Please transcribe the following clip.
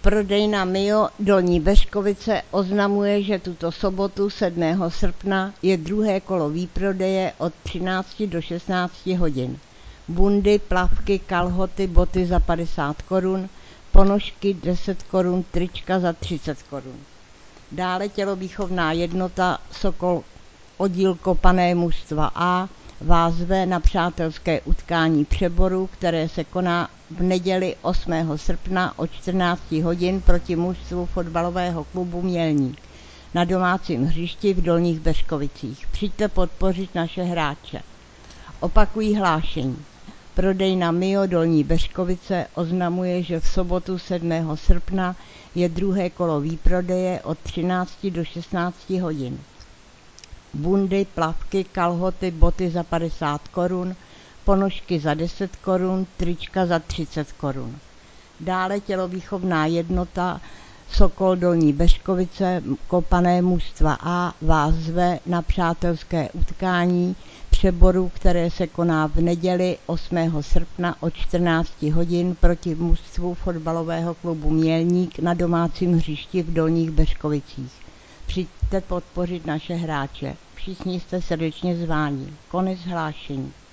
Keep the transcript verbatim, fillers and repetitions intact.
Prodejna Mio Dolní Beřkovice oznamuje, že tuto sobotu sedmého srpna je druhé kolo výprodeje od třinácti do šestnácti hodin. Bundy, plavky, kalhoty, boty za padesát korun, ponožky deset korun, trička za třicet korun. Dále tělovýchovná jednota Sokol oddíl Kopané mužstva A vás zve na přátelské utkání přeboru, které se koná v neděli osmého srpna od čtrnácti hodin proti mužstvu fotbalového klubu Mělník na domácím hřišti v Dolních Beřkovicích. Přijďte podpořit naše hráče. Opakují hlášení. Prodejna Mio Dolní Beřkovice oznamuje, že v sobotu sedmého srpna je druhé kolo výprodeje od třinácti do šestnácti hodin. Bundy, plavky, kalhoty, boty za padesát korun, ponožky za deset korun, trička za třicet korun. Dále tělovýchovná jednota Sokol Dolní Beřkovice Kopané mužstva A vás zve na přátelské utkání přeboru, které se koná v neděli osmého srpna od čtrnácti hodin proti mužstvu fotbalového klubu Mělník na domácím hřišti v Dolních Beřkovicích. Přijďte podpořit naše hráče. Všichni jste srdečně zváni. Konec hlášení.